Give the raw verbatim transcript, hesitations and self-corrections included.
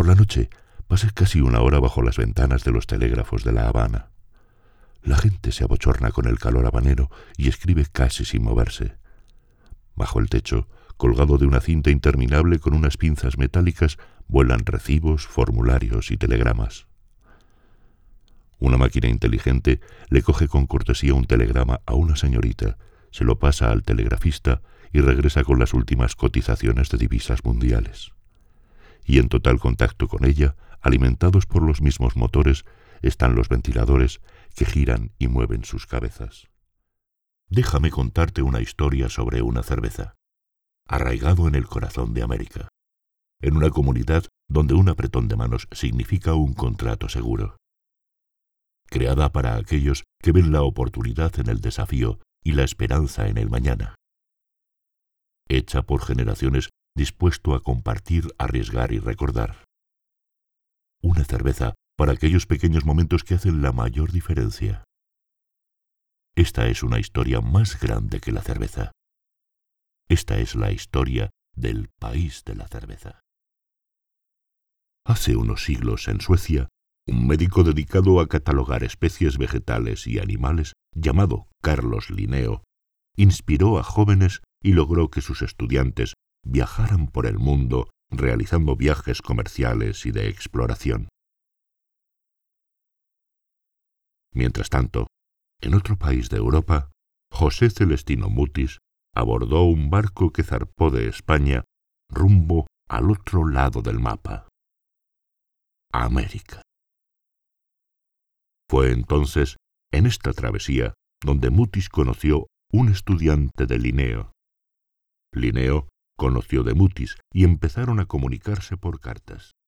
Por la noche pasé casi una hora bajo las ventanas de los telégrafos de La Habana. La gente se abochorna con el calor habanero y escribe casi sin moverse. Bajo el techo, colgado de una cinta interminable con unas pinzas metálicas, vuelan recibos, formularios y telegramas. Una máquina inteligente le coge con cortesía un telegrama a una señorita, se lo pasa al telegrafista y regresa con las últimas cotizaciones de divisas mundiales. Y en total contacto con ella, alimentados por los mismos motores, están los ventiladores que giran y mueven sus cabezas. Déjame contarte una historia sobre una cerveza, arraigado en el corazón de América, en una comunidad donde un apretón de manos significa un contrato seguro. Creada para aquellos que ven la oportunidad en el desafío y la esperanza en el mañana. Hecha por generaciones dispuesto a compartir, arriesgar y recordar. Una cerveza para aquellos pequeños momentos que hacen la mayor diferencia. Esta es una historia más grande que la cerveza. Esta es la historia del país de la cerveza. Hace unos siglos en Suecia, un médico dedicado a catalogar especies vegetales y animales, llamado Carlos Linneo, inspiró a jóvenes y logró que sus estudiantes viajaran por el mundo realizando viajes comerciales y de exploración. Mientras tanto, en otro país de Europa, José Celestino Mutis abordó un barco que zarpó de España rumbo al otro lado del mapa, a América. Fue entonces, en esta travesía, donde Mutis conoció un estudiante de Linneo. Linneo conoció de Mutis y empezaron a comunicarse por cartas.